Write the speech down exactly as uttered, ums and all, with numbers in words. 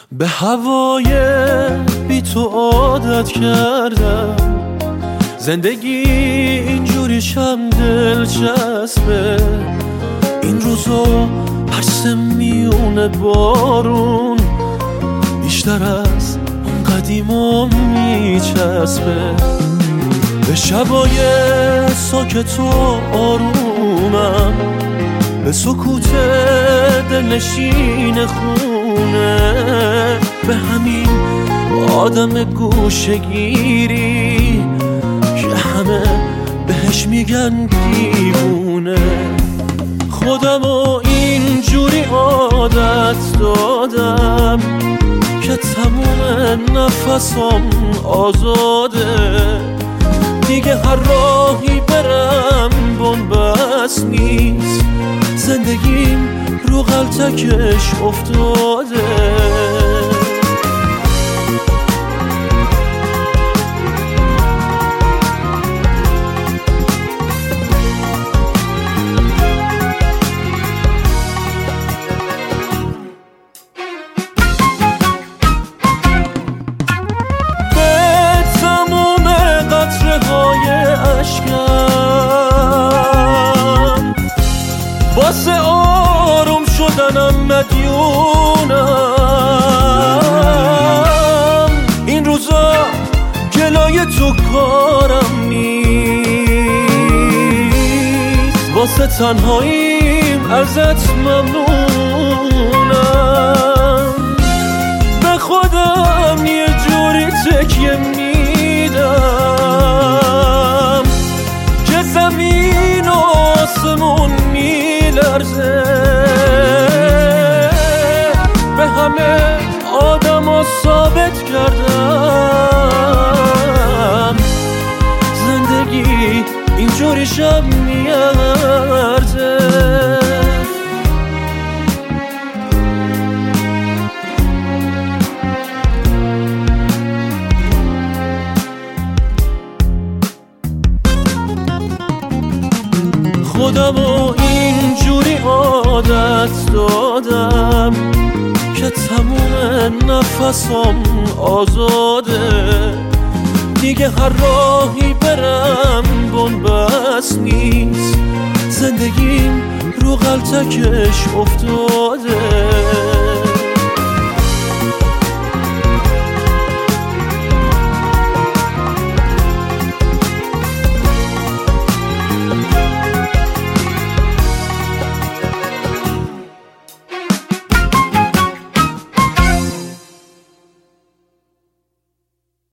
به هوای بی تو عادت کردم، زندگی اینجوریشم دلچسبه. این روزا پس میونه بارون بیشتر از اون قدیما میچسبه. به شبای ساکت و آرومم، به سکوت دلنشین خونه، به همین آدم گوشه‌گیری که همه بهش میگن دیوونه. خودمو اینجوری عادت دادم که تموم نفسم آزاده. دیگه هر راهی برم بنبست نیست، زندگیم رو غلطکش افتاده. واسه آروم شدنم مدیونم. این روزا جلوی تو کارم نیست، واسه تنهاییم ازت ممنونم. به خودم یه جوری تکیه میدم که زمین و آسمون میلرزه. به همه آدم ها ثابت کردم زندگی اینجوری شب میارزه. خودمو اینجوری عادت دادم که تموم نفسم آزاده. دیگه هر راهی برم بنبست نیست، زندگیم رو غلطکش افتاده.